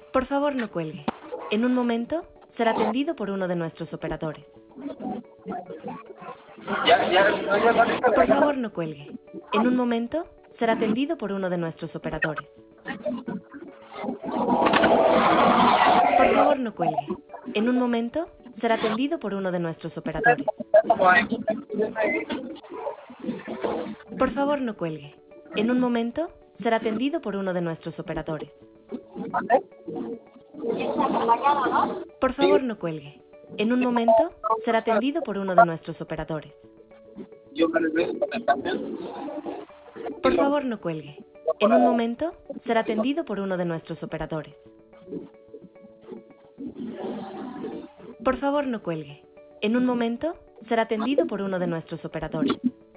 Por favor, no cuelgue. En un momento será atendido por uno de nuestros operadores. Por favor, no cuelgue. En un momento será atendido por uno de nuestros operadores. Por favor, no cuelgue. En un momento será atendido por uno de nuestros operadores. Por favor, no cuelgue. En un momento será atendido por uno de nuestros operadores. Por favor, no cuelgue. En un momento será atendido por uno de nuestros operadores. Por favor, no cuelgue. En un momento será atendido por uno de nuestros operadores. Por favor, no cuelgue. En un momento será atendido por uno de nuestros operadores.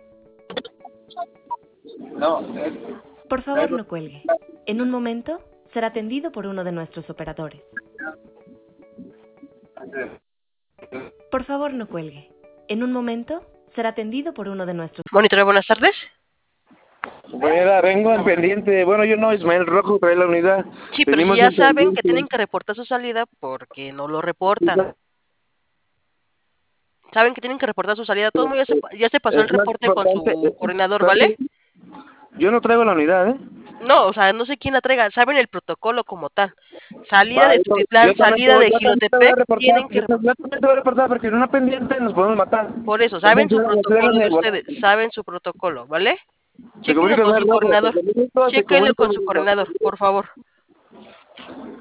Por favor, no cuelgue. En un momento será atendido por uno de nuestros operadores. Por favor, no cuelgue. En un momento será atendido por uno de nuestros... Monitor, buenas tardes. Vengo al pendiente. Bueno, yo no, Ismael Rojo, trae la unidad. Sí, pero si ya saben que tienen que reportar su salida porque no lo reportan. Saben que tienen que reportar su salida. Todo el mundo ya se pasó el reporte con su coordinador, ¿vale? Yo no traigo la unidad, ¿eh? No, o sea, no sé quién la traiga. Saben el protocolo como tal. Salida de Tutitlán, salida de Jilotepec. Tienen que... Yo también te voy a reportar porque en una pendiente nos podemos matar. Por eso, saben su protocolo de ustedes. Saben su protocolo, ¿vale? Chéquenlo con su coordinador. Chéquenlo con su coordinador, por favor.